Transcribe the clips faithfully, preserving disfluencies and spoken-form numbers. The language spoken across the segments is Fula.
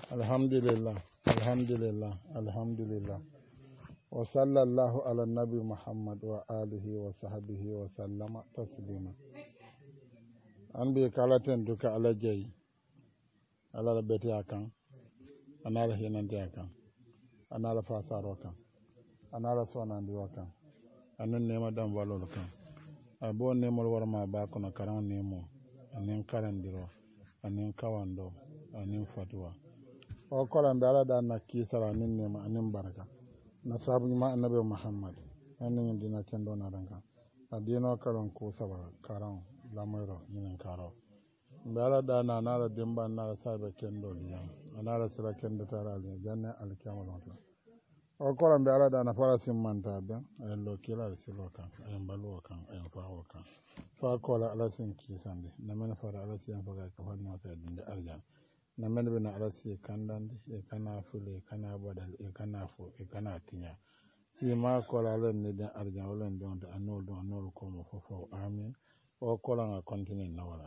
alhamdulillah alhamdulillah alhamdulillah wa sallallahu ala nabi muhammad wa alihi wa sahbihi wa sallama taslima an bi kalaten duka ala jeyi ala beti akan anala hinante akan anala fasaro kan anala sonandi wakan anan nema dam walol kan abo nemol warma ba kono karan nemo anen karandiro anen kawando anen fatwa o kolan be ala da na kisara nin nema anen baraka na sabu ma annabi muhammad anen dina kendo na ranka adino karon ko saba karan lamero nin karo be ala da na na dimba na sabe kendo liya anara sira kendo tara ne janna alkiyama lon o kolan be ala da na fara simmanta be en lo kila silo kan en balu kan en faawo kan fa kola ala sin kisande na men fara ala sin faga ka fanno ta dinde arjan na men be na ala sin kandande e kana fule kana badal e kana fo e kana tinya si ma kola ala ne den arjan wala don da anol don anol ko mo fofo amin o kola nga continue na wala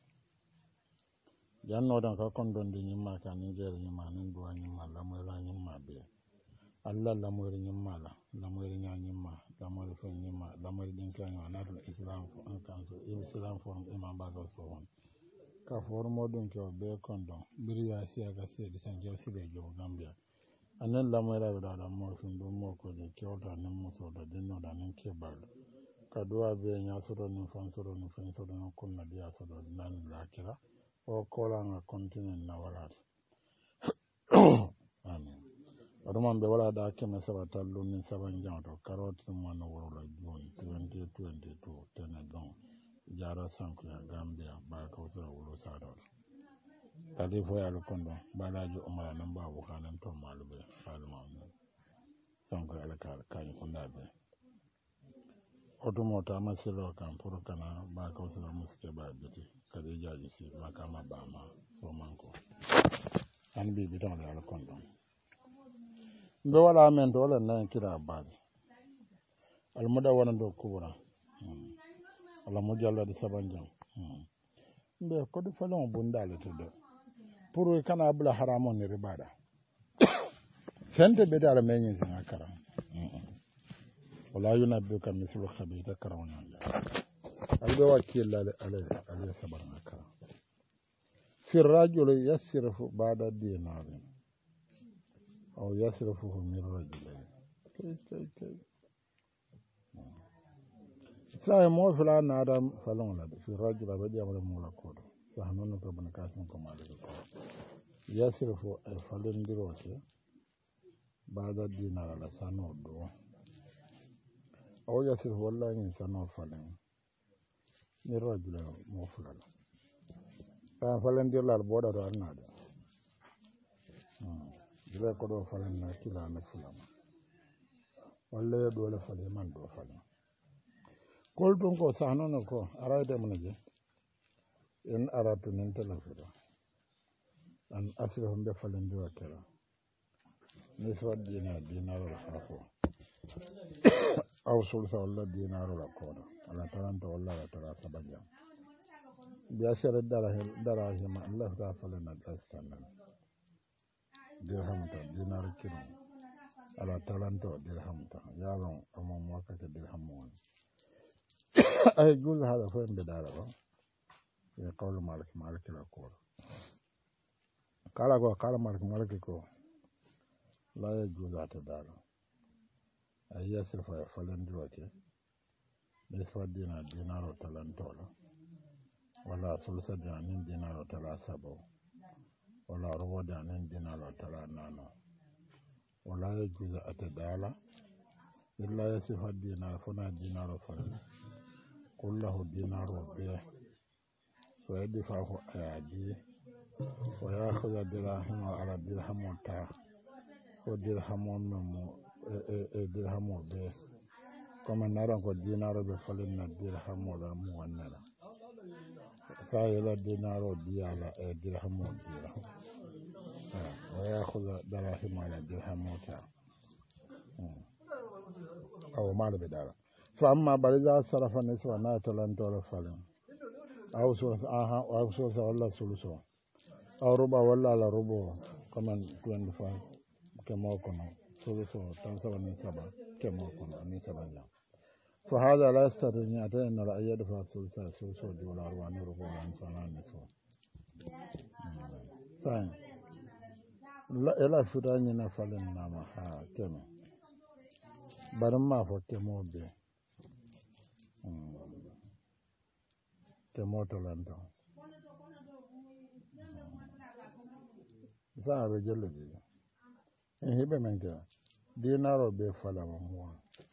janno dan ka kondon di nyima kan ni jere nyima nin duwa nyima la mo la nyima be Allah lamori nyimala lamori nyanyima lamori fe nyima lamori dinkanya na islam fo an kan so islam fo imam bago so won ka formo dun ko be kondo biriya siya ga se de sanje sibe jo gambia anen lamori da da mo fin do mo ko de kyota nan mo so da dinno da nan ke bal ka duwa be nya so do ni fon so do ni fen so do kunna dia so do nan lakira o kola nga continue na wala amen Roman be wala da keme saba tallu ni saban janto karoti mono wala joni twenty twenty-two tene don jara sanku ya gambia ba ko so wolo sado tadi fo ya kondo balaji umara nan ba bu kanan to malube falma sanku ala kal kany kunda be otomo ta masilo kan pour kana ba ko so muske ba biti kadi jaji si makama ba ma so manko an bi bitan ala kondo mbe wala men to wala nan kira baade almuda wona do kubra ala mo jalla di sabanjam mbe ko di falon bundale to do pour kana bula haramon ni ribada fente be dara menyi zan akara wala yunabbuka mislu khabita karawna albe wakil ala ala ala sabarna akara fi rajul yasrifu ba'da dinarin أو يصرفه من رجلين كي كي كي ساي مو فلان آدم فلان لد في رجل بدي أمر مولا كود فهمنا كبنا كاسم كمال يصرف فلان دروسه بعد الدينار على سنة دو أو يصرف والله إن سنة فلان من رجل مو فلان فلان دينار بودا رأنا ده dile ko do falen na kila na fulama walle do le fale man do fale kol don ko sahno no ko arayde mun je en aratu nen telafira an asira hon be falen do kala ne so dina dinar al hafo aw sul sa walla dinar al kodo ala taranta walla ala tara sabanja biya sere dara dara hima allah ta falen na dastan dirham ta dinar kilo ala talanto dirham ta yaron amma mwaka ta dirham won ay gul hada fa en bedara ba ya qawlu malik malik la ko kala go kala malik malik ko la ya juza ta dara ay yasir fa falen duwake ne fa dinar dinaro talanto la wala sulsa dinar dinaro tala sabo wala robo da nan dinaro tara nano wala ya juza atadala illa ya sifa dinar funa dinaro fana kullahu dinaro be so ya difa ko ayadi wa ya khuza dirham ala dirham ta ko dirham mo e dirham be kuma naran ko dinaro be falin na dirham la mu wannan sayela dinaro diala e dirham dirham ويأخذ دراهم على درهم موتا أو مال بدارا فأما برزا صرف نسوة ناتلان دولار فلن أو سورة آها أو سورة ولا سلسة أو ربع ولا على ربع comme twenty-five kemo kono solution tan sabani saba kemo kono ni sabanya فهذا لا يستطيع أن يأتي أن لا يدفع ثلث ثلث دولار ونور قرآن فنان نسوه ساين لا إلا فدان ينفعل النام ها كم برما فكمو بي كمو تلانتو ساين رجل دي إن هي بمنك دينارو بفلا مموان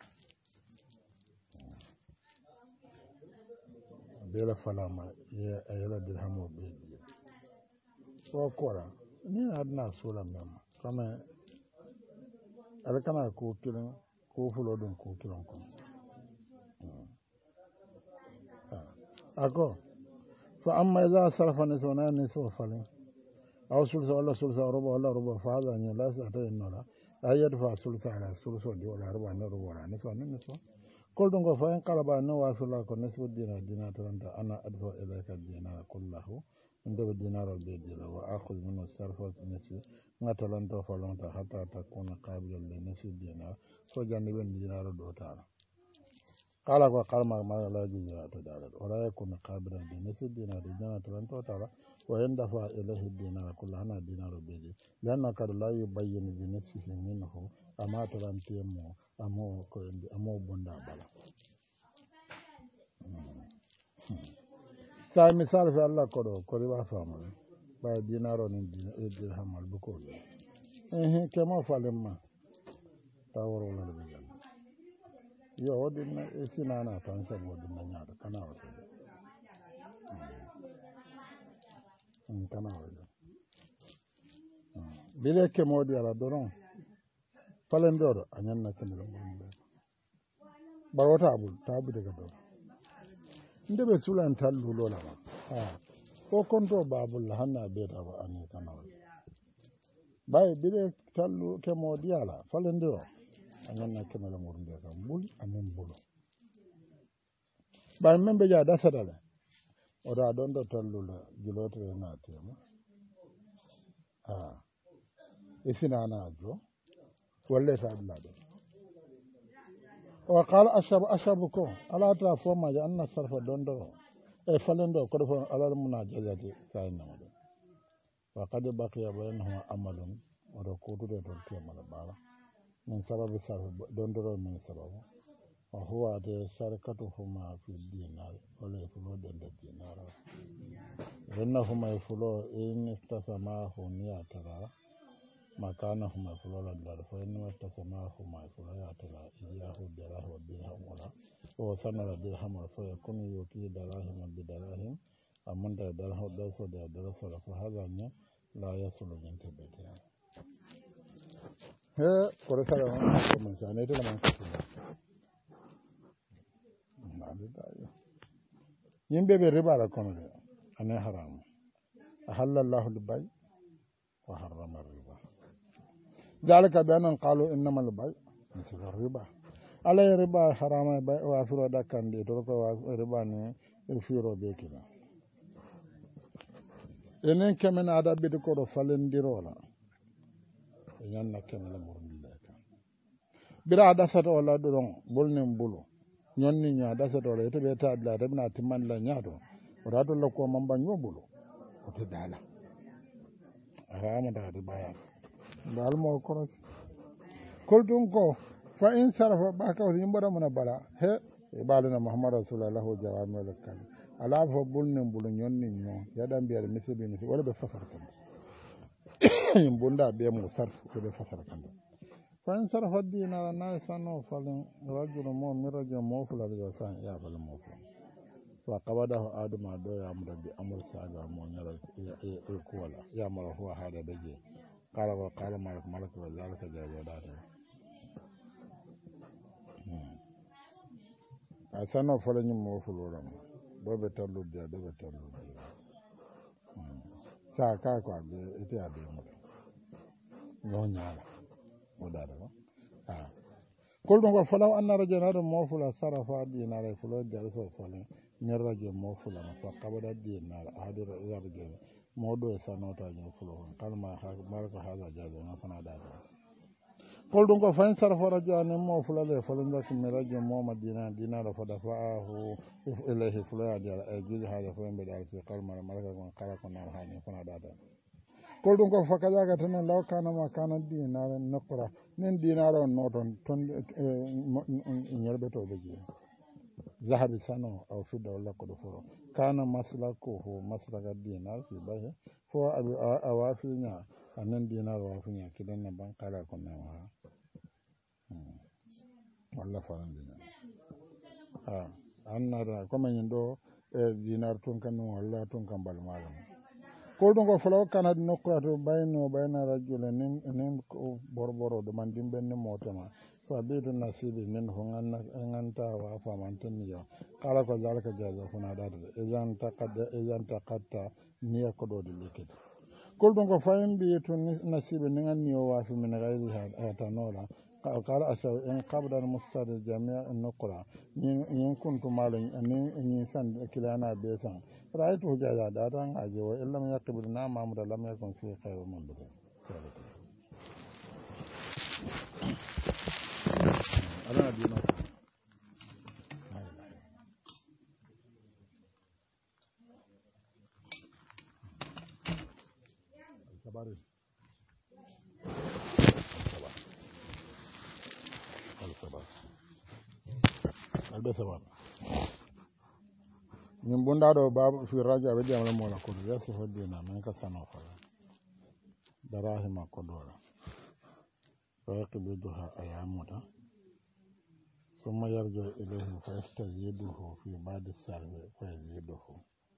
bela falama ya ayala dirhamo be ko kora ni adna sura mema kama alkana ko kilin ko fulo dun ko kilin ko ako fa amma idha sarfa niswana nisu falin aw sulsa wala sulsa ruba wala ruba fa hada ni la sa ta inna ayat fa sulsa ala sulsa di wala ruba na ruba na nisu nisu kol ɗum ko fo en kala ba no wasula ko nesbu dina dina taranta ana adfa ilayka dinara kullahu ndeɓe dinarol ɓe dila wa akhud mino sarfat nesi gatalanto falonta hatta takuna qabilal le nesi dinar so jandi ɓen dinaro ɗo tara kala ko kalma malaji jirato dalat wala yakuna qabilan de nesi dinar de jana talanto tara wa en dafa ilayhi dinara kullahu hana dinaro ɓe di lanna kada la yubayyinu bi nesihi minhu ama tarantemo amo ko indi amo bonda bala sa misal fi Allah ko do ko riba fama ba dinaro ni dirham al buko eh ke mo falemma taworo la be jan yo odin e sinana tan sa bodin na nyaado kana o to mm kana o bile ke modi ala doron falen dodo anyanna kemelo bonde barota abul tabu daga do ndebe sulan tallu lola ma ha ko konto babul hanna be da ba ani kana bay bile tallu ke modi ala falen do anyanna kemelo bonde kam bul anen bulo bay membe ja da sadale o da don do tallu la julotre na tema ha isina na jo ولا فعل هذا وقال أشرب أشربكم ألا تعرفوا ما جاءنا الصرف دوندو إيه فلندو كرفوا على المناجزة ساينا وقد بقي بينهما أمل وركود لتركيا مالبارا من سبب الصرف دوندو من سبب وهو شركتهما في الدينار ولا يفلو دند الدينار إنهما يفلو إن اقتسماه نياترا مكانهما فلولا الدار فإنما تسماهما فلولا تلا إياه دراهم ودرهم ولا وسنة درهم فيكون يوكي دراهم بدراهم أمن دراهم درس درس فهذا لا يصل من تبتها هي كرسالة من سنة لما نكتب ينبغي بالربا لكم أنا حرام أحل الله البيع وحرم الربا ذلك بأن قالوا إنما البيع مثل الربا على الربا حرام وافر دكان دي ترك الربا نفيرو بيكنا إنن كمن عدا بدكور فلندرولا إنن كمن مرندلك بلا عدا سات ولا درون بولنم بولو ñonni nya da sa dole to be ta da da na timman la nyaado ora to la ko mamba nyobulu o to dala aha da da baya dal mo ko kol dun ko fa in sarafa ba ka yin bara mun bara he e baluna muhammad rasulullah jawamul kan ala fo bulnin bulu ñonni ño ya dan biya mi sebi mi wala be fasar kan bunda be mu sarf ko be fasar kan فإن صرف الدينار الناس أنه فالرجل مؤمن رجل موفل الجسان يعمل موفل فقبضه آدم عدو يأمر بأمر سعادة مؤمن الكولا يأمر هو هذا بجي قال وقال مالك مالك وذلك جاوزاته أسانه فلن موفل ورم دوبة تلو دي دوبة تلو دي ساكاكو أبي إتي أبي مدى نونيالا ودارا ها كل ما فلو أن رجلا موفلا صرف دينار فلو جالس فلان من رجل موفلا فقبض الدينار هذا رجل moɗo e sanotaji fulo kalma barka haala jaade no fana dada kol ɗum ko fayin sarfa radio anen mo fulale folodaki mi radio moma dina dinaɗo fada fa ahu ilayhi fuloyadi ala e juuji haala fo mbeɗe ala fi kalmara maraka gon kala ko nam hani fana dada kol ɗum ko fakajaga tenen law kanama kana dinare nokkora nin dinare on noton ton ñerɓetoɓe jee zahabi sano aw fidda walla koɗo foro kana maslako ho maslaka dinar fi bahe fo aɓe a wafiña anen dinar wafiña kiɗenna ban kala ko nama ha walla farandina ha annata comme ñin ɗo e dinar tun kan ɗum walla tun kam bal maɗum ko ɗum ko folaw kanadi nokkuyato bayno bayna rajule nin nin borboro ɗuman dimɓenni motema fa ɓeydo nasibi min ko ganta wa famantenniyo kala ko jalaka jaja fona ɗatade ejan takadde ejan takatta niya koɗode likkide kol ɗum ko fayin mbiye to nasibi ni ganni o wafi min gayri hatanola kala asaw en kabdan mustade jamia nokkura ñin kuntu maalo ni ñin san kilana be san raytu jaja ɗatan aje o illam yakkibide na mamuda lam yakon fi khayru mamdude alana dino sabari albe sabab min bundaɗo baba fi radio aɓe jamla mola kodo yesso hoddina min ka sano fala darahima kodola fayaqibiduha ayamuta summa yarjo ilayhi fa yastaziduhu fi badi sarve fa yaziduhu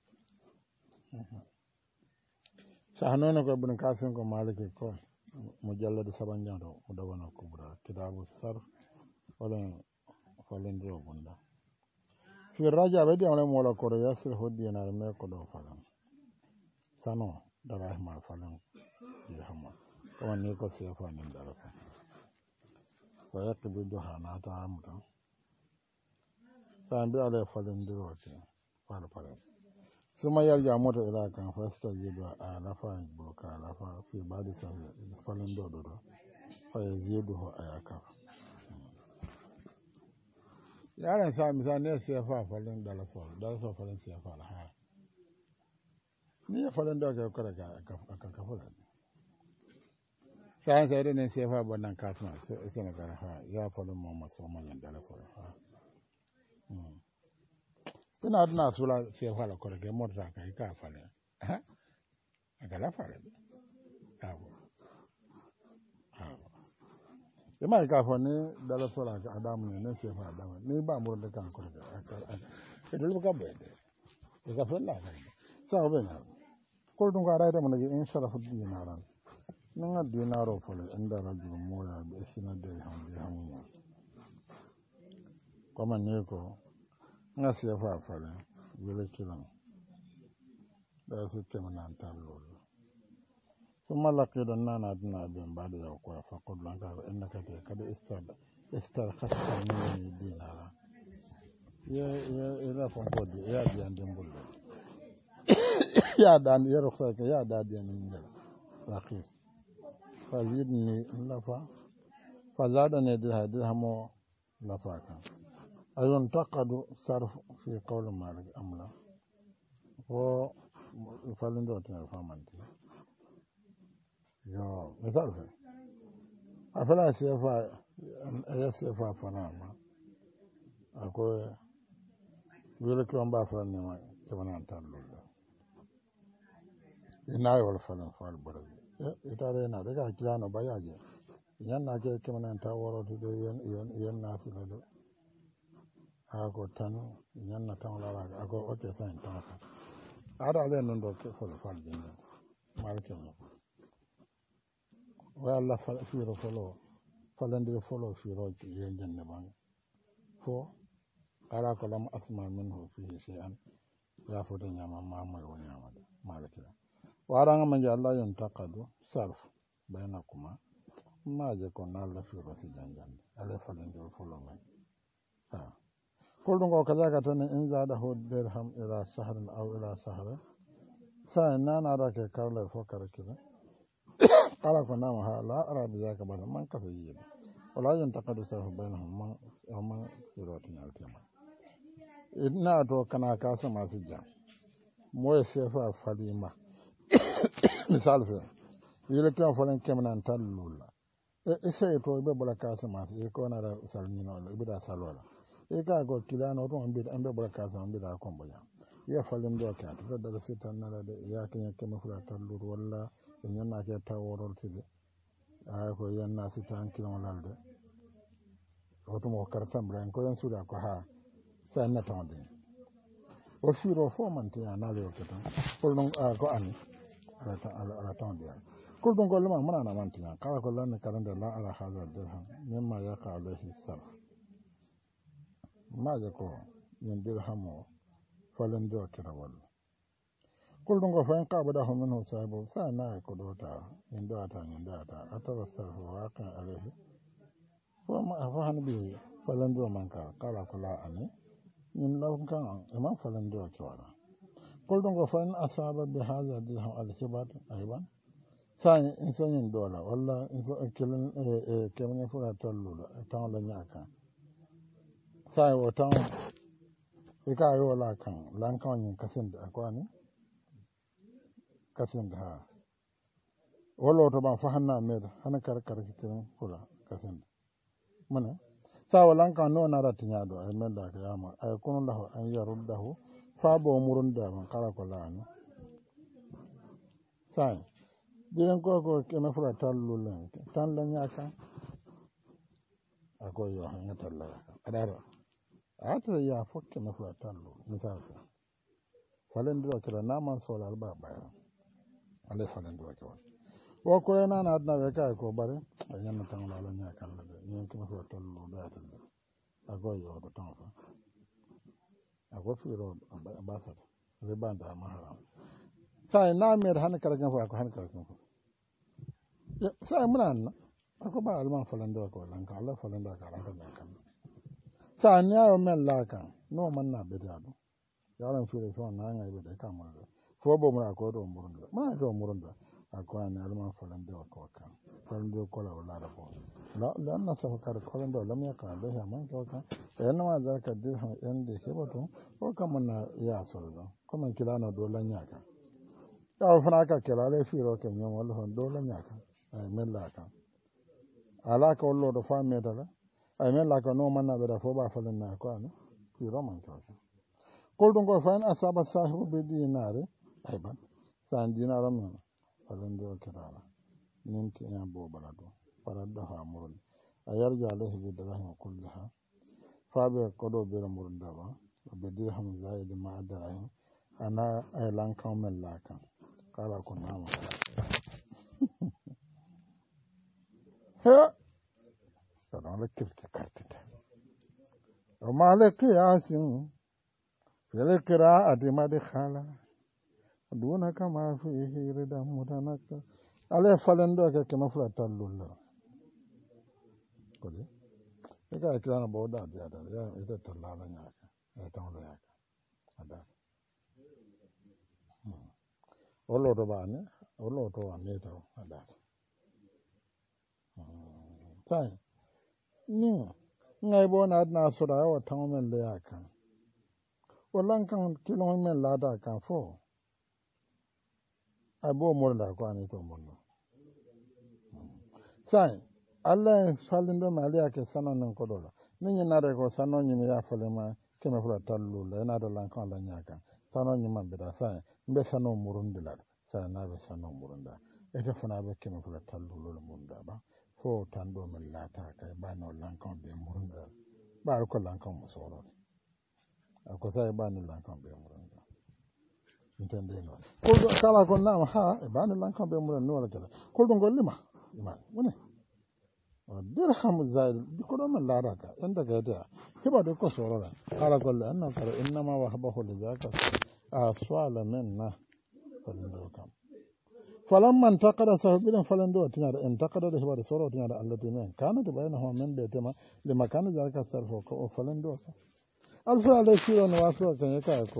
sahanone ko ibn kasim ko maliki ko mo jallade sabanjato mo dawana kubra kitabu sarf wala falendiro bunda fi raja ɓe ɗiyamle mola koɗo yassir hoddiyenare me ko ɗo falan sano darahima falan yahamo kaman ni ko sefa nin dara fa fa yakkibidu ha nata amuta sa mbi ala falendirote fala falen suma yarja mota ila kan fa stajidu a lafa buka lafa fi badi sa falendo ɗo ɗo fa yaziduhu ayaka yaran sa misa ne sefa falen dala sol dala sol falen sefa la ha ni ya falen do ka kara ka ka ka falen sa sa ne sefa bonan kasma se na kara ha ya falen mo maso man dala sol ha ina adna sula sefa la kara ke morta ka ka falen ha aka la falen ha ima ka fo ni dala sola ka adamu ne ne sefa adamu ni ba mo de kan ko de e do ka be de ka fe la ka sa be na ko dum ka raita mo ne in sala fu dinaran nga dinaro fo le inda rajul moya be sina de hamdi hamu ko man ne ko nga sefa fa le wele kilan da su kemana tan lolo ثم لقيت أننا أدنى بين بعد يوقع فقل لك إنك قد استرخصت مني دينارا يا يا إذا فنقود يا ديان دمبل يا دان يا رخصك يا داديان من رخيص فزيدني لفا فزادني درهم لفاك أينتقد صرف في قول مالك أم لا هو فلندو تنفهمنتي yo misal fe afala sefa ya sefa fanama ako wele ko mba fanne ma tabana tan lollo ina wala falan fal bara itare na daga kirano bayaje yanna ke kemana ta woro de yen yen yen nasila do ako tan yanna tan la ako oke san tan ada ale non do ke fal fal jinna malken wala fiiro folo falandire folo fiiro yen jenne ban fo ala ko lam asma minhu fihi shay'an ya foto nyama mamay woni amade malakira waranga manje Allah yon taqadu sarf bainakuma maje ko nalla fiiro si janjande ala falandire folo man ha ko dum ko kaza ka tan in zada hu dirham ila shahrin aw ila shahrin sa na na da ke kawla fo karakira ala ko na ha la arabi ya ka bana man ka yi wala yan taqadu sahu bainahum ma amma sirati al-kiyama idna to kana ka sama su ja moye sefa falima misal fe yele kan falan kemnan tallula e sey to be bula ka sama e ko na da salmino la ibida salola e ka go kilano to ambe ambe bula ka sama ambe da kombo ya ya falin do ka to da fitan na da ya kan kema fula tallur walla en yanna ke taworol tide ay ko yanna fitan kilon lalde oto mo kartam bran ko yan suda ko ha sa na tawde o firo fo man ti anale o ketan ko non ko ani ala ta ala tawde ko don ko lama mana na man ti kala ko lan kalanda la ala hada dirham mimma yaqa alayhi sarf ma ja ko yin dirham o falan do kira wal ko don ko fa en ka bada ho men ho sabo sa na ko do ta yin do ta yin do ta atara sarf wa ka alayhi foma afahani bi falando manka kala kula ani min law kan e falando ke wala kol dongo fan asaba bi hada dirham al hibat ayban sai insonin dola walla inso kelen e kemne fura tollulo tan la nyaka sai o tan e ka yo la kan lan kan yin kasin da akwani kasin da wala to ban fahanna med hana kar kar kitin kula kasin mana sawalan kan no na ratinya do ay men da kiyama ay kunu lahu an yaruddahu fa bo murun da man kala ko lani sai diren ko ko ke na fura tallu len tan la nyaka akoy yo han talla adara ata ya fokke na fura tallu misal ko falen do kala naman solal ba ba ale falen do ko o ko na na adna be kay ko bare ayana tan la la nyaka la ni ko so tollu da tan ago yo do tan fa ago firo ambasa re banda mahara sai na mer han kala kan fa ko han kala kan fa sai munan ako ba alman falando ko lan ka Allah falando ka ran kan kan sai nya yo men la kan no man na be da do yaran firo so na nga be da ka mo fo bo mura ko do murunda ma do murunda akwa na alman falando ko kan falando ko la wala da ko la la na sa ka ko ndo lam ya ka da man ko kan yana ma za ka dirham yan da ke bato ko kan na ya so da kuma kila na do lan ya ka ta fana ka kila le firo ke nyon wala hon do lan ya ka ay men la ka ala ka wallo do fa me da la ay men la ka no man na be da fo ba falan na ko an firo man ko ko don ko fa en asaba sahibu be dinare ay ban san dinara men falando kirala ninti ya bo balado farada ha murun ayarja alayhi bi dirham kullaha fabe kodo be murun daba be dirham zaid ma dirham ana aylan kamel laka kala ko nama he sada la kirti kartita o malaki yasin fil qira'ati madkhala duna kama fihi ridan mutanakka ale falendo ke kema fula tallulla kodi e ka kila na boda dia da ya ita tallala nyaka e tawlo yaka ada olo to bane olo to ane to ada sai ni ngai bona na sura wa tawmen le yaka wallan kan kilo men lada kan fo abo morda ko ani to monno sai alla salindo mali ake sanon ko dola min na re ko sanon ni ya fale ma keme fula tallu la na do lan kan la nyaka sanon ni man bida sai mbe sanon murundi la sai na be sanon murunda e ke fana be keme fula tallu lo murunda ba fo tando men lata kai ba no lan kan be murunda ba ko lan kan musoro ko sai ba no lan kan be murunda intende no ko kala ko na ha e ba no lan kan be murunda no la kala ko do ngol lima iman woni dirham zaid ko do man la raka enda ga da hiba do ko soro la kala ko la anna kara inna ma wahabahu li zaka aswala minna falando kam falamma intaqada sahibidan falando tinya da intaqada da hiba da soro tinya da allati men kana da bayanahu min baytama li makan zaka sarfo ko falando alfa da shiro no waso kan yaka ko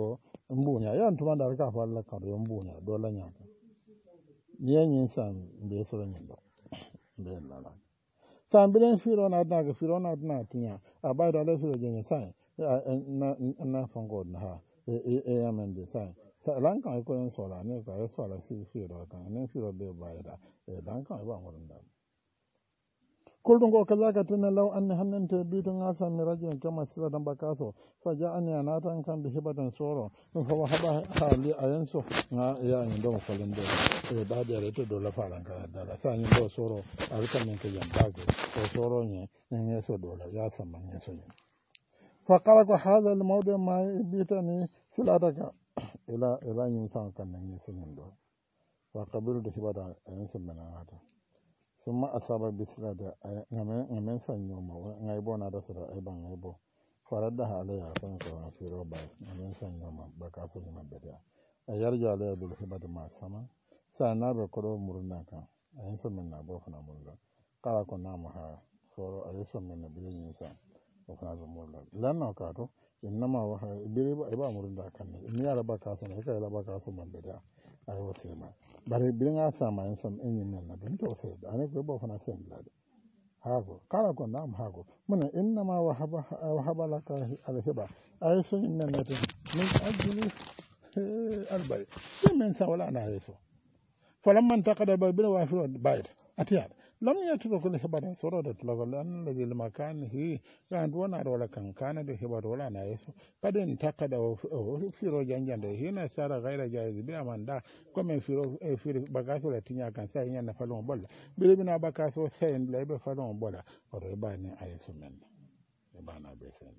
mbunya yan tuma da ka fa Allah ka yo mbunya do la nya yen yin san be so nyin do be la la san bilen firo na da ga firo na na tinya aba da le firo je san na na fango na ha e e amen de san sa lan kan ko en so la ne ka so la si firo kan ne firo be ba da e dan kan ba ngorun da kullum ko kaza ka tana law an hannan ta bidun asa mi rajin kama sira dan bakaso fa ja'ani anatan kan bi hibatan soro fa wa haba hali ayanso na ya ni do ko lende e da da re to do la faran ka da la sa ni do soro alka men ke yan bago ko soro ni ne so do la ya sama ne so ni fa qala ko hadha al mawdi ma bitani silataka ila ila ni san kan ne so ni do fa qabilu de hibata ayanso menata summa asaba bisla da ngamen ngamen sanyo ma ngai bona da sura ai ban ngai bo faradda halaya kan ko na firo ba ngamen sanyo ma baka so ma beda ayar jale bil hibad ma sama sana be ko murna kan ayin so men na bo fana murna kala ko na ma ha soro ayi so men na bilin sa ko fana murna lanna ka to innama wa biri ba ba murna kan ni ala baka so ne kai la baka so man beda ayi wasima bare bilinga sama en som enyin na don to se ane ko bo fana sem lade hago kala ko nam hago mun inna ma wahaba wahaba laka alhiba ay sun inna nata min ajli albay men sa wala na yeso falamman taqada bil wafir bayt atiyad lam yatruku alhibata surada tulagal an alladhi limakanihi kan wana wala kan kana da hibata wala na yeso kadin taqada firo janjande hina sara gaira jaiz bi amanda comme firo firo bagaso la tinya kan sa nya na falon bolla bi bina bakaso sen la be falon bolla o re ba ni ayeso men e bana be sen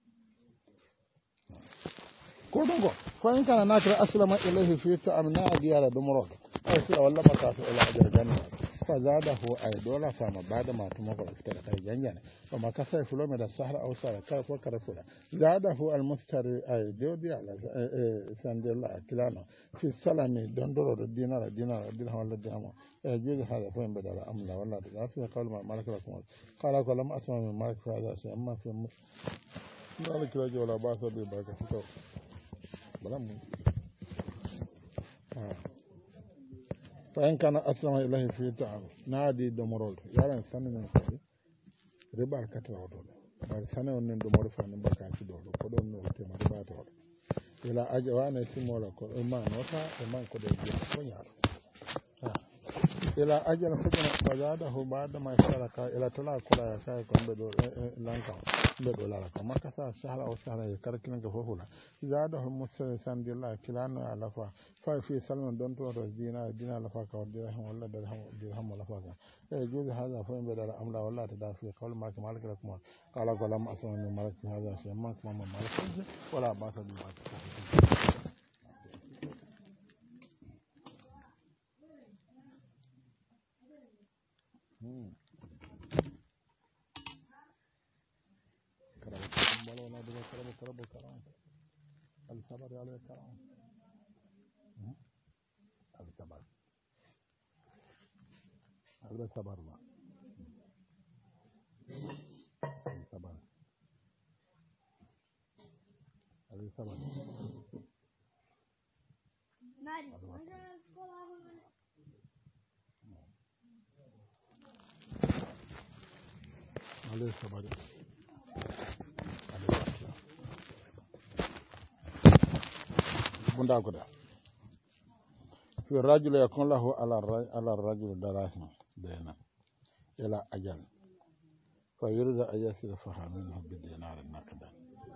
ko dongo ko en kana nakra aslama ilayhi fi ta'amna diyara dumro ay sira walla bakaso ila ajar janna fazadahu ay dola fama bada ma tuma ko iftara kai janjana wa makasa fulo me da sahra aw sahra ka ko karafula zadahu al mustari ay dodi ala sandella kilano fi salami dondoro do dinara dinara dinara wala dinama e juzu hada fa en badala amla wala da fi qalma malaka lakum qala ko lam asma min malik fa hada shay amma fi malik la jola ba sa bi baraka to balam ah فإن كان أسلم إليه في تعب نادي دمرول يارن سنة من كذي ربار كتر أودول بار سنة ونن دمر فان بكان سدول كودون نوتي ما ربار تود إلى أجوان سمولا كود إمان وتا إمان كود يجي كونيار إلى أجل سجن فزاده بعد ما اشترك إلى طلع كلا يساي كون بدول لانكا بدول لا كما كسا شهر أو شهر يكركن كفوفلا زاده مسلسان ديلا كلانو على فا ففي سلم دون تو دينا دينا لفا كو درهم ولا درهم درهم ولا فا يجوز هذا فين بدل أملا ولا تدافع قول ما كمالك لكم قال قال ما أسمع من مالك هذا شيء ما كمان مالك ولا باس بالمالك كرام بالونا ده كرام كرام كرام الصبر على كرام الصبر هذا صبر ما الصبر هذا صبر عليه صبر bunda ko da fi rajul yakun lahu ala ala rajul darahin bayna ila ajal fa yurida ayasir fahamin bi dinar naqdan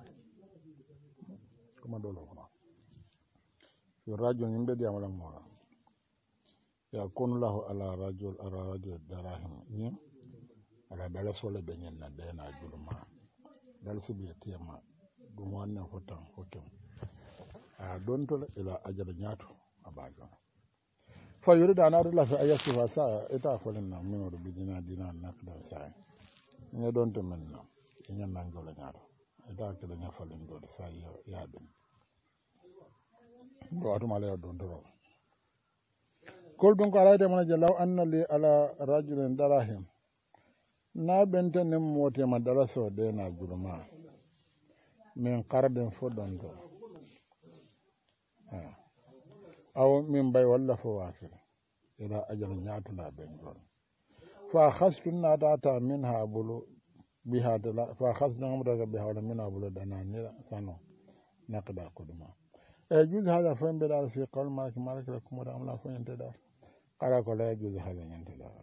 kuma dole kuma fi rajul nimbe di amala mo yakun lahu ala rajul ala rajul darahin ni ala dala sole be nyen na bayna julma dal su bi tema dum wannan hotan hotan a don to ila ajal nyato abaga fa yurida na rula fa ayati wa sa ita folin na mino do bidina dina nakda sa ne don to men na ina nan gola nyato ita ke da nyafalin do sa ya dum do atuma le don to kol don ko ala de man jalaw anna li ala rajulin darahim na benta nim mote ma daraso de na julma min qardin fodon do aw min bay walla fo wafir ila ajal ñaatula ben jon fa khastu nadata minha bulu biha dala fa khasna amdaga biha wala minha bulu dana nira sano naqda kuduma e juzi hada fa be dal fi qawl malik malik lakum wa amla fa yente dal qala ko la juzi hada yente dal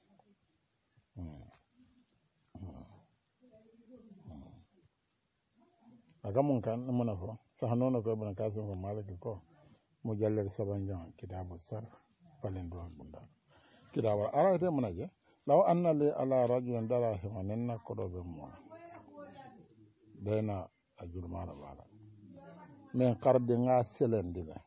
aga mun kan mun afo sahanono ko ibn kasim ko malik ko mujallal sabanjan kitabu sarf falen do bunda kitabu ala te munaje law anna li ala rajulin darahim anna kodobe mo dena ajul mala bala men qarde nga selendi la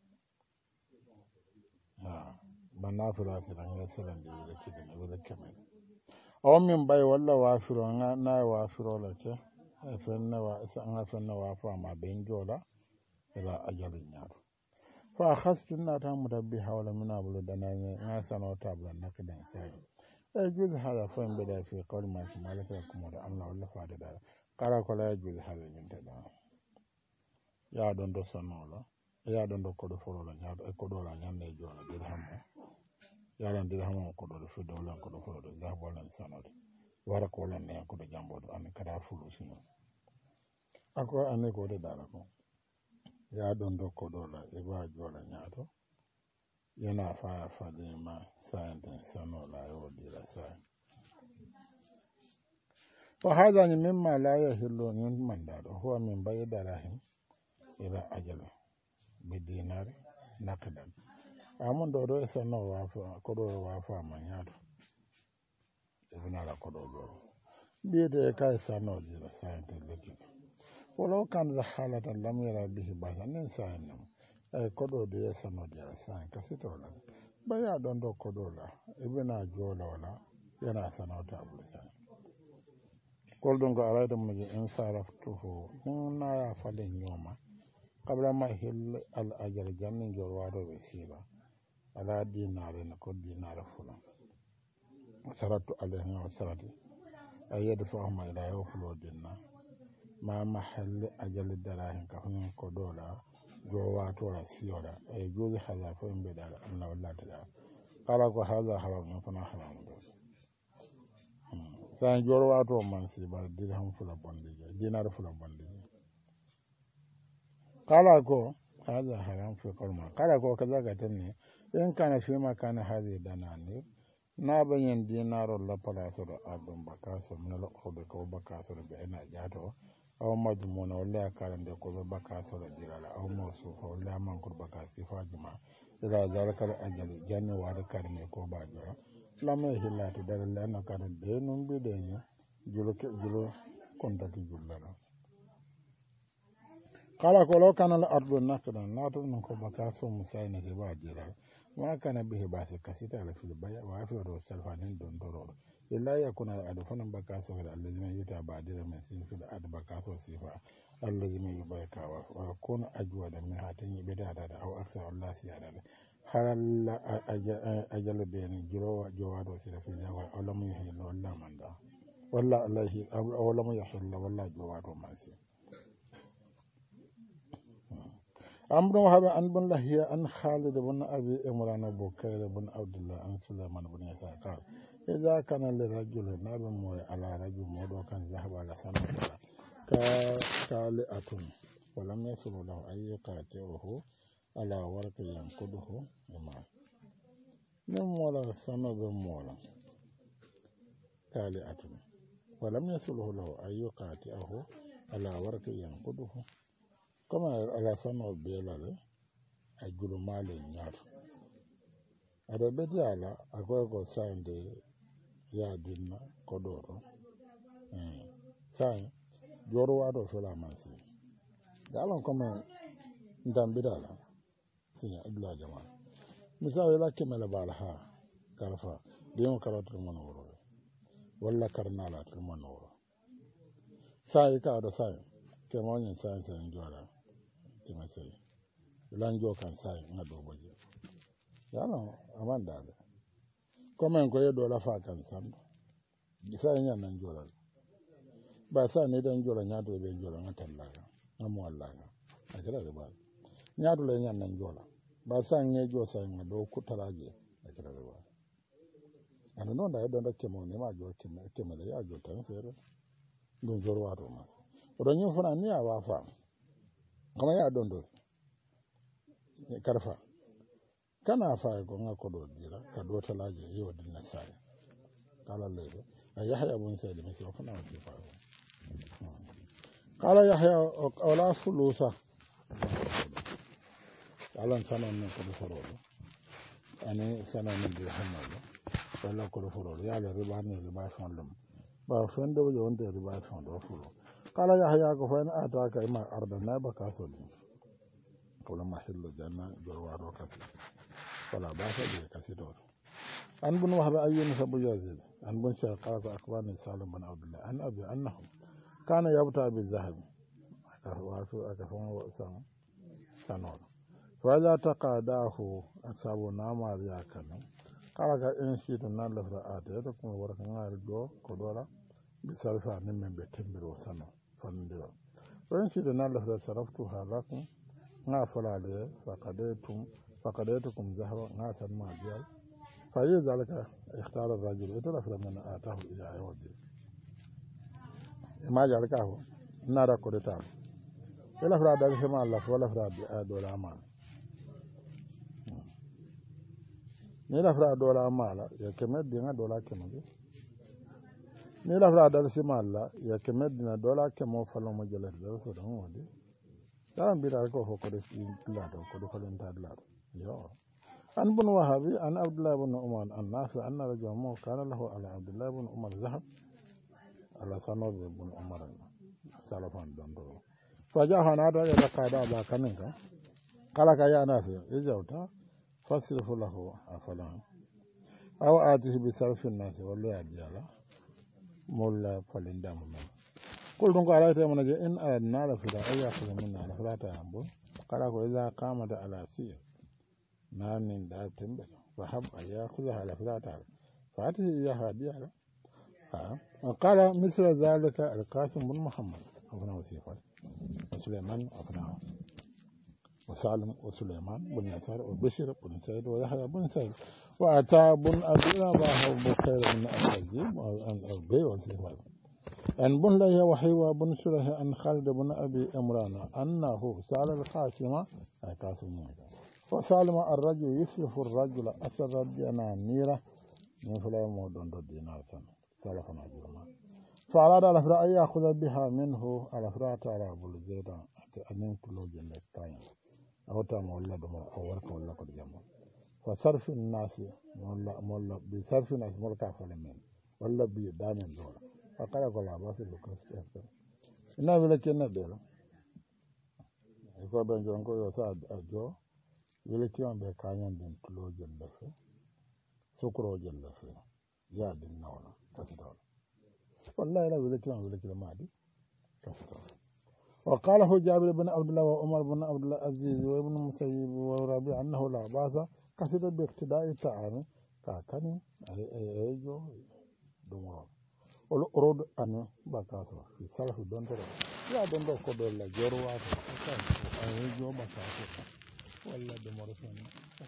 ha banafira sila nga selendi le kidina wala kemen o min bay walla wafiro nga na wafiro la ke fenna wa nga fenna wa fa ma ben jola ila ajalin nyaado fa khastu na ta mudabbi hawla mina bulu danane nga sano tabla nakdan sai e juzi hala fa mbe da fi qawl ma malaka kuma da amna walla fa da kala ko la juzi hala nyinta da ya don do sanola ya don do ko do folo la nyaado e ko do la nyande jona dirham ya lan dirham ko do fi do lan ko do folo do za bolan sanode wara ko lan ne ko do jambo do an kada fulu sino ako ane ko de dala ko ya don do ko do la e ba jola nyaato yana fa fa de ma sante sanola yo dira sa wa hada ni mimma la yahillu min mandado huwa min bayda rahim ila ajala bi dinar naqdan amon do do sano wa fa ko do wa fa ma nyaato ibna la ko do do bi de kai sano dira sante lekin wala kan la halata lam yara bihi basa nen sanem ay kodo de sano de san kasito la baya don do kodo la ibna jola wala yana sano ta bulsa kol don go arayda mo in saraftuhu na ya fale nyoma qabla ma hil al ajal jannin jor wado be siba ala dinare na ko dinare fulan saratu alayhi wa salatu ayyadu fa ma ila yawfulu dinna ma mahalli ajali darahin ka hunin ko dola jo wato la siyola e jozi hala fo mbe dal Allah wallahi da kala ko hala haram no fana haram do san jor wato man si bar dirham fula bondi dinar fula bondi kala ko hala haram fi qalma kala ko kaza ga tanne in kana fi ma kana hadi danani na banyen dinaro la pala so do adum bakaso min la ko be ko bakaso be ina jato aw majmuna wala karande ko be bakaso la dirala aw mawsufa wala man ko bakasi fajima ila zalika ajali janna wa da karne ko ba jara lamma hillati dal la na karan de non be de ni julo ke julo kontati jullala kala ko lo kana la ardu nakdan na to non ko bakaso musayna de ba dirala ma kana bihi basi kasita ala fil baya wa fi do salfanin don doro illa yakuna adfanan bakaso da allazina yuta ba'dira min fil ad bakaso sifa allazina yubayka wa yakuna ajwa da min hatin bida da aw aksa Allah siyada halalla ajal bayni jiro jawado sira fi jawa alam yahil walla manda walla allahi awalam yahil walla jawado masi أمر هذا أن بن لهي أن خالد بن أبي إمران أبو كير بن عبد الله أن سليمان بن يسار قال إذا كان لرجل ناب موي على رجل مودو كان ذهب على سنة كالئة ولم يصل له أن يقاتله على ورق ينقضه إمام من مولا سنة بمولا كالئة ولم يصل له أن يقاتله على ورق ينقضه kama ala sano belale a julu male nyato ada beti ala akoy ko sande ya dinna ko doro eh sai joro wado fela mansi dalon kama ndam bidala sinya abla jama misal la kemela balha karfa dion karatu monoro walla karnala tul monoro sai ka do sai kemonyin sai sai jora tima sai lanjo kan sai na do boje yano amanda da komen ko yedo la fa kan san sai nya nan jora ba sa ne dan jora nya do be jora ngatan la na mo Allah a kira da ba nyaadu le nyan nan jola ba sa nge jo sa nga do kutaraje akira ba ana non da do da kemo ne ma jo kemo kemo le ya jo tan sere don jor wato ma o nyu fana ni awa fa kama ya don do karfa kana fa ko nga ko do dira ka do talaje yo dinna sai kala le yahya bun sa'id me so fana ko fa kala yahya wala fulusa alan sanan ne ko foro ani sanan ne de hamalo wala ko foro ya le riba ne riba fondum ba fondo yo onde riba fondo furo kala yahya ko fa ata ka ma arda na ba ka so ko la mahillu janna jorwaro kasi wala ba sa de kasi do an bun wahba ayyun sabu yazid an bun sha qala akbani salim bin abdullah an abi annahu kana yabta bi zahab aka wato aka fon san sanor fa za taqadahu asabu nama ya kana kala ga in shi to nan lafra ata to kuma warka ngal do ko dora bi sarfa nin men be tembiro sano fandiro to in shi to nan lafra saraftu halakum nga falale faqadaytum faqadaytukum zahaba nga san ma biyal fa yi zalika ikhtara ar-rajul ito lafra man atahu ila ayodi ma jalika ho nara ko deta ila fra dal sama Allah wala fra dola ma ni la fra dola ma ya kemed dinga dola kemed ni la fra dal sama Allah ya kemed dinga dola kemo falo mo jele do so don wodi dalam bira ko ko de lado ko do falen ta lado yo an bun wahabi an abdullah ibn umar an nafi anna rajul mu kana lahu ala abdullah ibn umar zahab ala sanad ibn umar salafan don do fajaha na da ya qada ba kanin ka kala ka ya nafi ijauta fasrifu lahu afalan aw atihi bi sarfin nas wallahi adiyala mulla falinda mu kul dun ko ala ta mun je in aradna la fida ayya ko minna la fata ambo kala ko iza qama da ala sir nanin da tembe fa hab ayya khudha ala fata fati ya hadiya ha qala misla zalika al-qasim bin muhammad abuna wasifa sulaiman abuna وسالم وسليمان بن يسار وبشر بن سعيد ويحيى بن سعيد وأتى بن أبي رباح وبكير بن أبي وأن أبي وسليمان أن بن له وحيوى بن سله أن خالد بن أبي إمران أنه سأل القاسم القاسم وسالم الرجل يصرف الرجل أسر الجنانيرة من فلا مودون دينار سلفنا جرما فأراد الأفراء أن يأخذ بها منه الأفراء تعالى أبو الزيدان أن ينقلوا جنة التاين أو تام ولا دم أو ورك ولا قد جمع فصرف الناس ولا ولا بصرف الناس ملك فلمن ولا بدان الدولة فقال قال عباس لكريستيان إنه ولكن الدولة يقول بن جونكو يساعد أجو ولكن بكانيان دين كلو جلفه سكرو جلفه يا دين نولا كسدول والله لا ولكن ولكن ما دي كسدول وقاله جابر بن عبد الله وعمر بن عبد العزيز وابن مسيب ورابع أنه لا باس كثير باقتداء الطعام كاكني أيجو دمر والأرود أن بكاسو في سلف دندر يا دندر كدر لا جروات أيجو بكاسو ولا دمر فين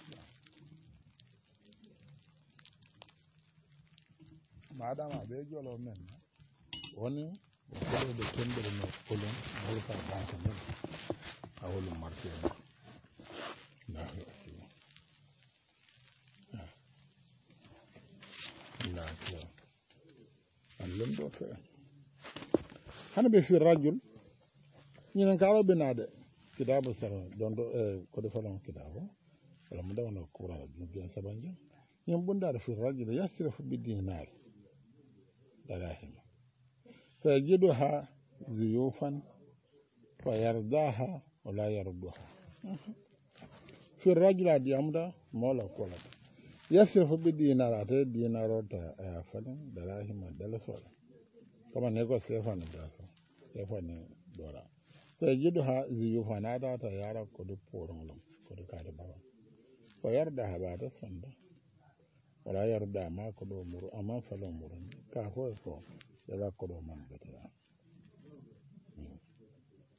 ما دام أبيجو لو من وني وكل ده كندر من كلهم ملك البانك من أول مرتين لا لا لا اللهم دوك هنا بفي الرجل ينكر بنادى كتاب السر دون كده فلان كتابه لما دعونا القرآن جنبين سبانجا ينبون في الرجل يصرف بالدينار دراهم فيجدها زيوفا فيرضاها ولا يرضاها في الرجل دي أمدا مولا قولت يصرف بالدينار أتى دينار أتا فلان دراهم دلسول كما نيكو سيفان دلسول سيفان دورا فيجدها زيوفا نادا تيارا كدو بورون لهم كدو كاري بابا فيرضاها بعد سندا ولا يرضى ما كدو مرو أما فلو مرو كافو فو يلا كدو من بتلا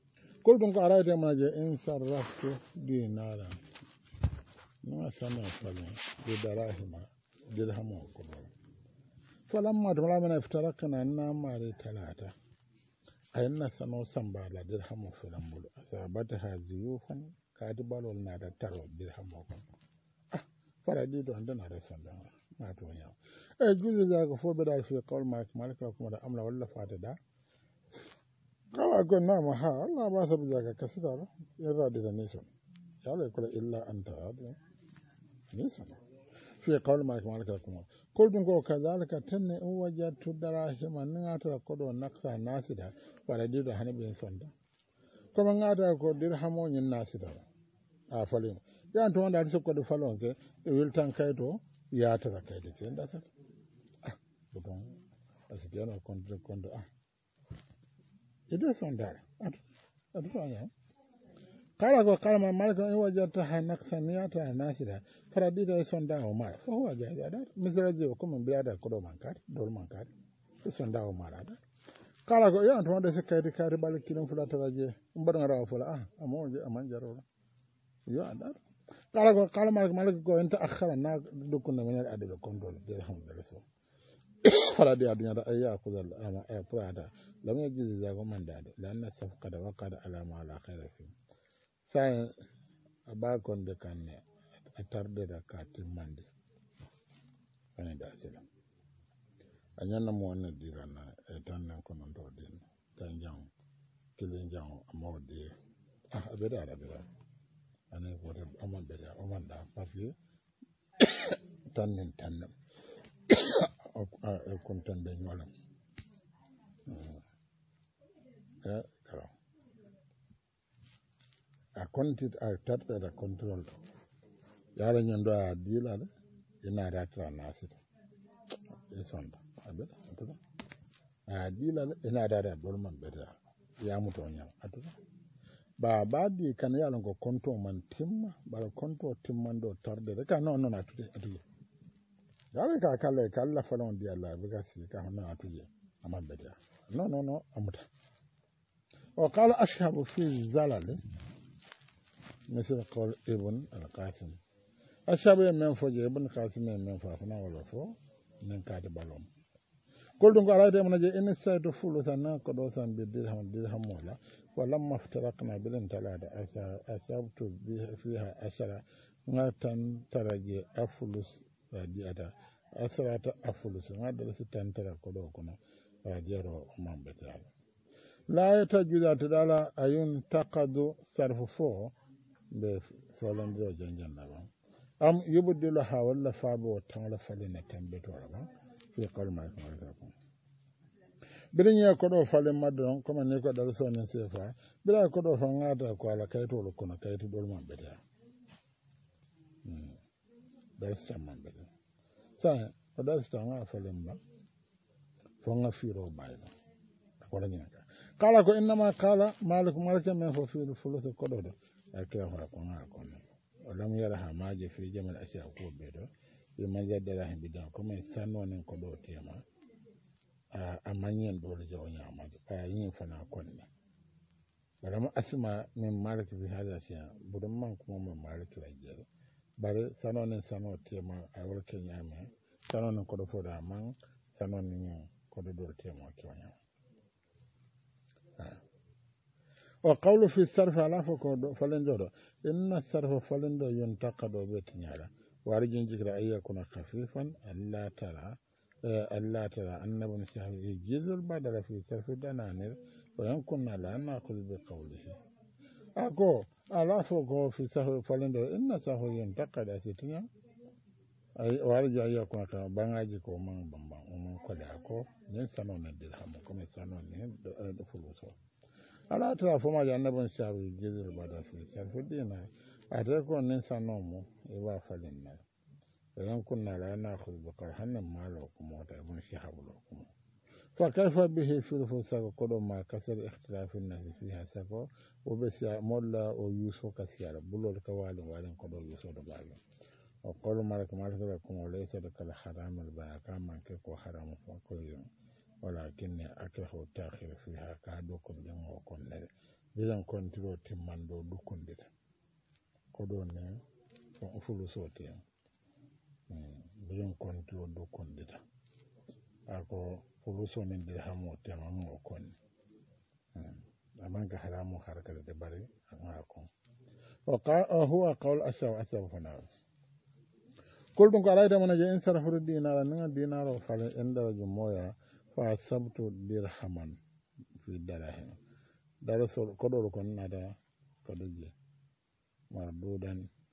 kol ɗum ko arayde maje in sarraftu dinara ma sana falen de darahima dirhamo ko ɗon falamma to lamana iftarakna namare talata ayenna sano sambala dirhamo filambulu asabata ha ziyufan kadi balol nada taro dirhamo kon ah faradi do andana resanda ma to nyaw e juzi zaga fo be dal fi qawl mak malika kuma da amla walla fata da kala ko nama ha Allah ba sa bizaga kasida ba yarda da nisa yalla kula illa anta adu nisa fi qawl mak malika kuma kol dum ko kazalika tanne in wajatu darahima ngata ko do naksa nasida faradi do hanabi sonda kuma ngata ko dirhamo nyin nasida a falin yan to wanda so ko do falon ke wiltan kayto ya tara kayde ke ndasa ah budon asiyana kontre kondo ah ido sondara atu atu fanya kala ko kala ma malaka in wajata hanaksa niyata nasida faradi da sonda o mara fo waja ya da misra je ko mon biada ko do mankat dol mankat sonda o mara da kala ko yan to wanda se kayde kayde bal kilon fulata raje mbadon rawa fula ah amoje amanjaro yo ada kala ko kala malaka malaka ko enta akhara na dukuna men ade be kondol de alhamdulillah so faradi adunya da ayya ko dal ama e prada lam yajiz za go mandade lanna safqa da waqada ala ma la khaira fi sai aba kon de kanne atarde da kati mande ane da sila anyanna mo wonna dirana e tanna ko non do din tan jang kilin jang amode ah abeda abeda ane ko de amon beda amon da parce tannen tannen e kontan de nyolam e kala a kontit a tarta da control yara nyando a dila de ina da tra nasit e sonda abe atuda a dila ina da da dolman beda ya muto nyam atuda ba ba di kan yalan ko konto man timma ba konto timman do tarde de ka non non atude atude yara ka kala kala falon di Allah be kasi ka non atude amma beda no no no amuta wa qala ashabu fi zalal مثل قول ابن القاسم الشابه من فوجي ابن القاسم من فافنا ولا فو من كاتب بالوم كل دون قال هذا من جاء إن السيد فلوسنا قدوسا بدرهم درهم ولا ولما افترقنا بلن ثلاثة أصابت فيها أسرة ناتن ترجي أفلوس رادياتا أسرة أفلوس نادر ستان ترى قدوكنا راديارو من بتال لا يتجوز تدالا أيون تقدو صرف فو be solondiro janjan na ba am yubdilu ha walla faabo wa tangla falina tambe to ba fi qalma ko ko birin ya ko do fale madon kuma ne ko dal so ne sefa bira ko do fa ngata ko ala kayto lo kono kayto dol man beda hmm besta man beda sa ko dal sta nga fale ma fo nga firo bayla ko la nyaka kala ko inma kala malik malik men fo fi fulus ko do akira fara ko ngara ko wala mu yara ha maje fi jamal asya ko bedo be man jaddara hin bidan ko men sanno nen ko do tema a amanyen do le jawnya amaje a yin fana konne wala mu asma min malik fi hada siya budum man kuma man malik la jere bare sanno nen sanno tema a wala kenya ma sanno nen ko do foda man sanno nen ko do do tema ko nya وقول في الصرف على فكو فلندو إن الصرف فلندو ينتقد بتنيالا وارجين ذكر أن يكون خفيفا ألا ترى ألا ترى أن ابن شهر يجيز البدل في صرف دنانير ويمكن لا نأخذ بقوله أكو على فكو في صرف فلندو إن الصرف ينتقد أسيتنيا أي وارجين أن يكون خفيفا بانجي كو من بمبان ومن كداكو نسانو ندرهم كم نسانو ندفلوسو ala tra fo ma janna bon sawi jizir bada fi sarfu dina ata ko nin sanomo e wa falin na yan kunna la na khul bakar hanan malo kuma ta bon shahabulo kuma fa kayfa bihi fil fusa ko do ma kasar ikhtilafin nas fiha sako o be sia molla o yuso kasiyara bulol ka wali wali ko do yuso do balo o qolu malak malak ko laysa kal haram al baraka man ko haram ko ko ولكن أكره التأخير فيها كادوكم جمع وكنر biyan kontiro timman do dukundita ko do ne ko fulu sote biyan kontiro dukundita ako fulu so ne dirhamo tema mo kon amanga haramu harakata de bari ngako وهو قول أسوا أسوا فنار قلت قال أيضا من جاء إن صرف الدينار نعم الدينار فعند عند الجموع فأصبت درهما في الدراهم درس كدور كن هذا كدوجي مردودا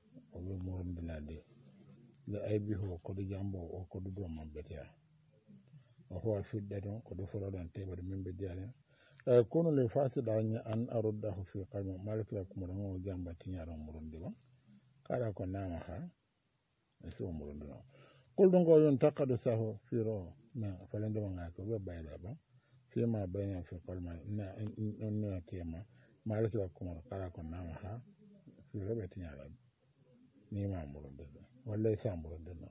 وبمرن بلادي لأيبه كدوجي أمبو وكدوجي من بتيا وهو في الدراهم كدو فرادان تبر من بديا كون لفاسد أن أرده في قلب مالك لكم رمو جنبتين يا رمرون دبا قال كنا معها اسمه مرون دبا قل دونكو ينتقد سهو في رو ما فلان دبا ngako be bayla ba fi ma bayna fi qalma na na tema malik lakum qala kunna maha fi rabatin ya rab ni ma murun debba wallahi sa murun debba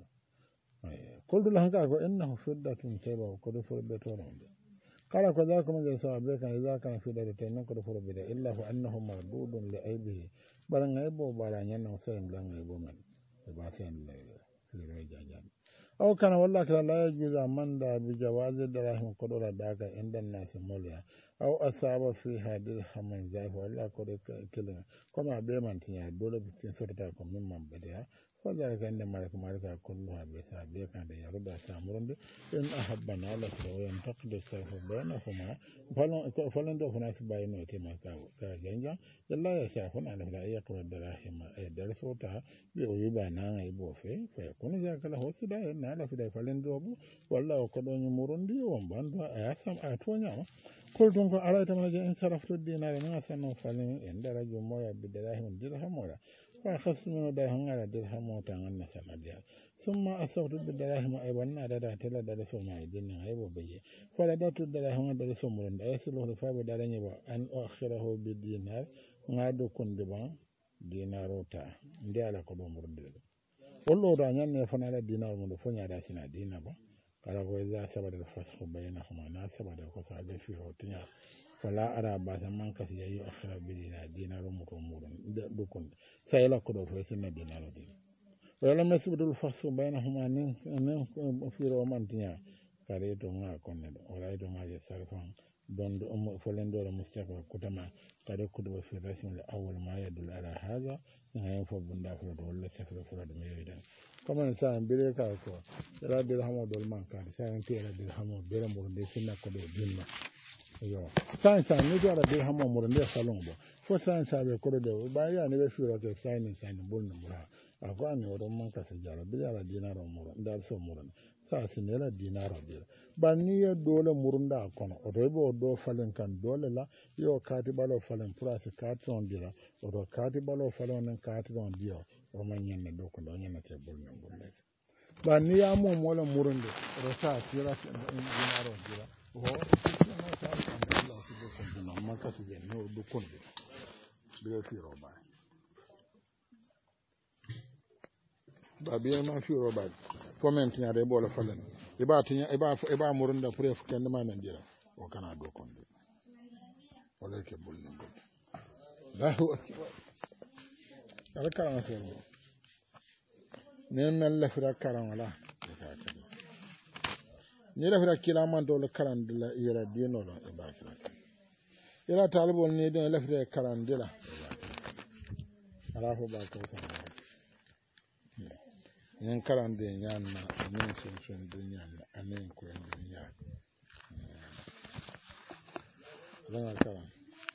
qul lahu ngako innahu fiddatun tayba ko do furbe to ronde قال كذلك من جلسوا بك إذا كان في ذلك تنكر فربدا إلا فأنه مردود لأيبه بل نعيبه بل أنه سيم لن نعيبه من يباسين لرجاجان أو كان والله لا يجوز من دا بجواز دراهم قدر داك عند الناس موليا أو أصاب فيها درهم زائف والله قدر كلمة كما بيمان تنيا دولة بتين سرطاكم ممن بدها فذلك عند مالك مالك كلها بسابية كان يرد سامرون إن أحبنا لك وينتقد السيف بينهما فلن دفنا سباينه كما كجنجا إلا يشافون أنه لا يقوى الدراهم درسوتها بأيبانا يبوفي فيكون ذلك له سداء نالا فداء فلن دوبو والله قدوني مرندي ومباندو أياسم أتونيا قلتم على تمنى إن صرفت الدينار من أسنو فلن عند رجل مويا بدراهم درهم ولا فأخذت من درهم على درهم وتعن نسمى بها ثم أصبت بالدراهم أيضا أدادا تلا درسوا ما يدين غيبوا بيه فلدت الدراهم درسوا مرند أيسلوه لفاب دارني أن أخره بالدينار ngado kundiba dinaro ta ndi ala ko do murde wallo da nyanne fana la dinar mo do fonya da sina dina ba kala ko za sabada fasxu bainahuma na sabada ko sa be fi hotinya fala ara ba man kasi yayi akhira bi dina dinaro mo ko murun do kun sai la ko do fo sina dinaro di wala masbudul fasxu bainahuma nin nin fi ro man tinya kare to nga konne wala do nga je sarfan don do um folendo la mustafa kutama kare kudu fi rasul awwal ma yadul ala hada na fo bunda fo do wala safra fo do meyoda comme ça mbire ka ko ra de hamo dol man ka sa en tera de hamo bere mo de sinna ko do dinna yo sa sa ni do ra de hamo mo de salon bo fo sa sa be ko do ba ya ni be fi ro ke sa ni sa ni bol no mura akwa ni o do man ka se jara bi ya dinaro mo ndal so mo sa sinela dinaro bi ba ni ya dole murunda kono o do bo do falen kan dole la yo kati balo falen place kati on dira o do kati balo falen on kati on dira o man nyen do ko do nyen te bol men bol ba ni ya mo mo la murunde o sa tira dinaro dira o no sa sa Allah su do ko dina man ka se no do ko bi fi roba ba bi ma fi roba comment nya de bola falen iba tinya iba iba murunda pref ken ma nan dira o kana do kon de wala ke bul nan go lahu akbar ala kana to ne men la fira karan wala ni la fira kila man do la karan de la ira dino la iba kila ila talibol ni de la fira karan de la ala fo ba ko sa yin karan da yan na amin sun sun duniya na amin koyon duniya zan karan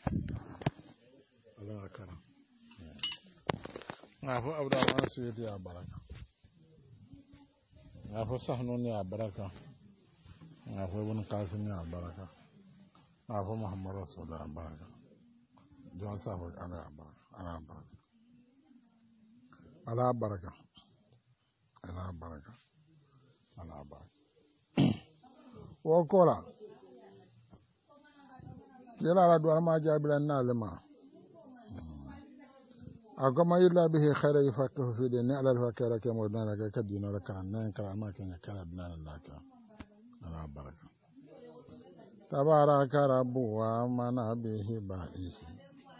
zan karan na fu abda ma su yi ya baraka na fu sahnu ne ya baraka na fu ibn qasim ya baraka na fu muhammad rasulullah baraka don sa fu ana baraka ana baraka ala baraka ala baraka ala baraka wo kola yala la do ma jabila nalima agama illa bihi khayra yafaqahu fi din ala al fakara kama dana ga kadina la kan nan kala ma kan kala dana la ka ala baraka tabaraka rabbu wa mana bihi ba'ihi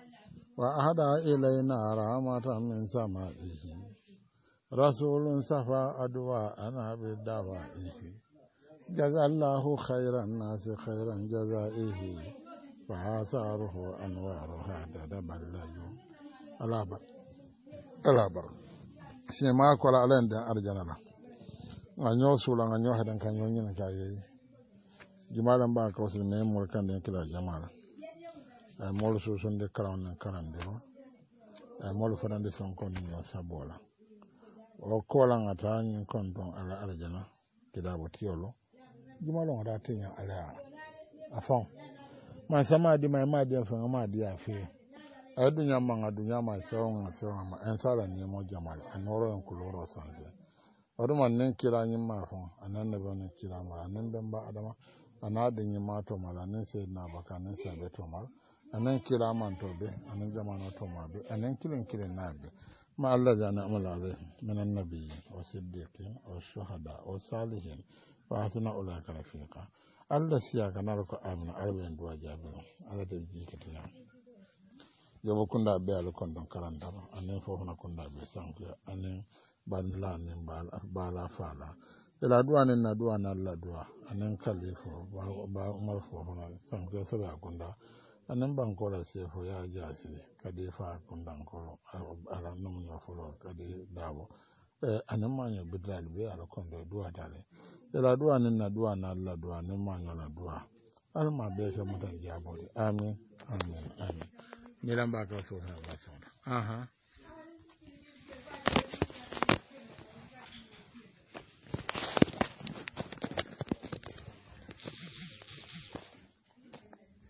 وأهدى إلينا رحمة من سمائه رسول صفى أدواءنا بدوائه جزى الله خير الناس خيرا جزائه فآثاره أنوارها تتبلج ألا بر ألا بر سيما كولا ألين دين أرجانا لا نيو سولا نيو هدن كان يو نين كاي جمالا با كوسل مي مول كان دين كلا جمالا ay mol so son de karan karan de ay mol fanan de son kon ni sabola o kola ngata ni kon don ala arjana kida botiolo jumalo ngata tinya ala afon ma sama di ma ma di afon ma di afi ay dunya ma ngadunya ma so nga so ma en sala ni mo jamal anoro en kuloro sanze oduma nen kira nyi ma fon anan ne bon kira ma anan ben ba adama anade nyi ma to mala nen se na baka nen se be to mal anan kira man to be anan jamana to ma be anan kilin kilin na be ma Allah jana amala ale min annabi wa siddiqin wa shuhada wa salihin wa hasuna ulaka rafiqa Allah siya kana ko amina arben duwa jabe ala de jikati ya yobo kunda be ala kon don karanda anan fo na kunda be sanku anan banla nin bal bala fala ila duwa nin na duwa na Allah duwa anan kalifo ba umar fo na sanku so ba kunda anan bankola sefo ya jasi kadi fa kundankolo ala num no folo kadi dawo eh anan manyo bidal be ala kondo duwa tale ila duwa nin na duwa na Allah duwa nin manyo na duwa alma be fe mutan jabode amin amin amin miran ba ka so na ba so aha